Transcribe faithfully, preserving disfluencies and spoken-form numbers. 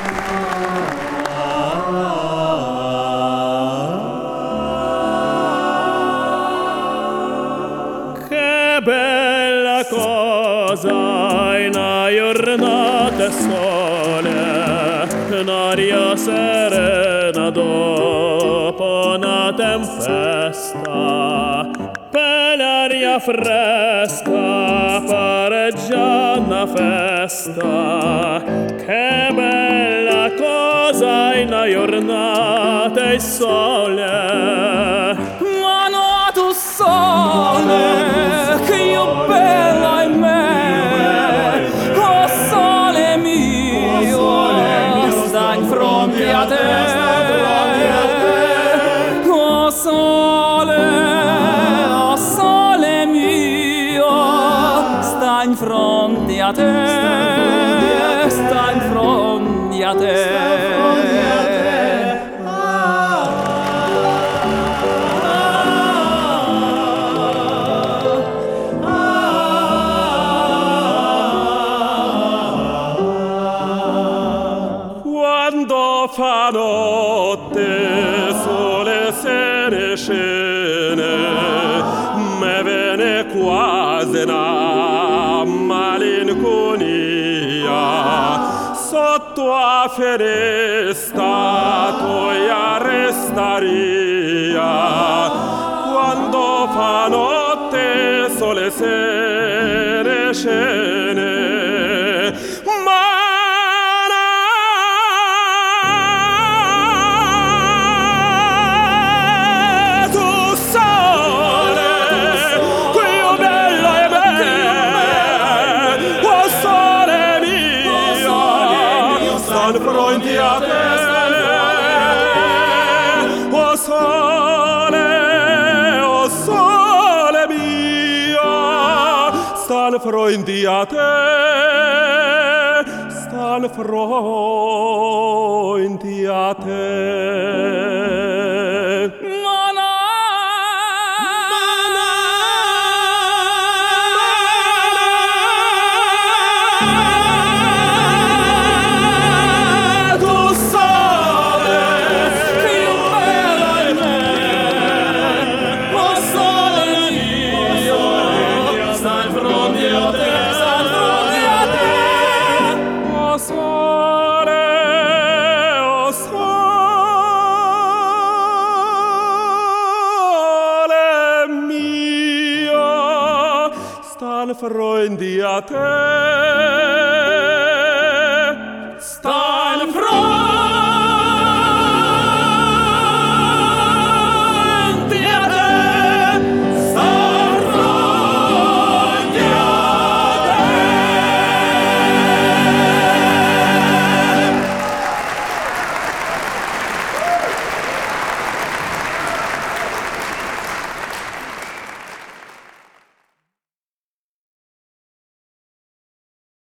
Bella cosa in una giornata sole, un'aria serena dopo una tempesta, per l'aria fresca pareggia una festa. Che bella cosa in una giornata di sole, ma no tu sole. Oh sole, oh sole mio, sta in fronte a te, sta in fronte a te. Quando fa notte sole se ne scene, me viene quasi una malinconia. Sotto a finestra toia restaria. Quando fa notte sole se ne scene, fronte a te, o sole, o sole mio, stan fronte a te, stan fronte a te. Fronte a te.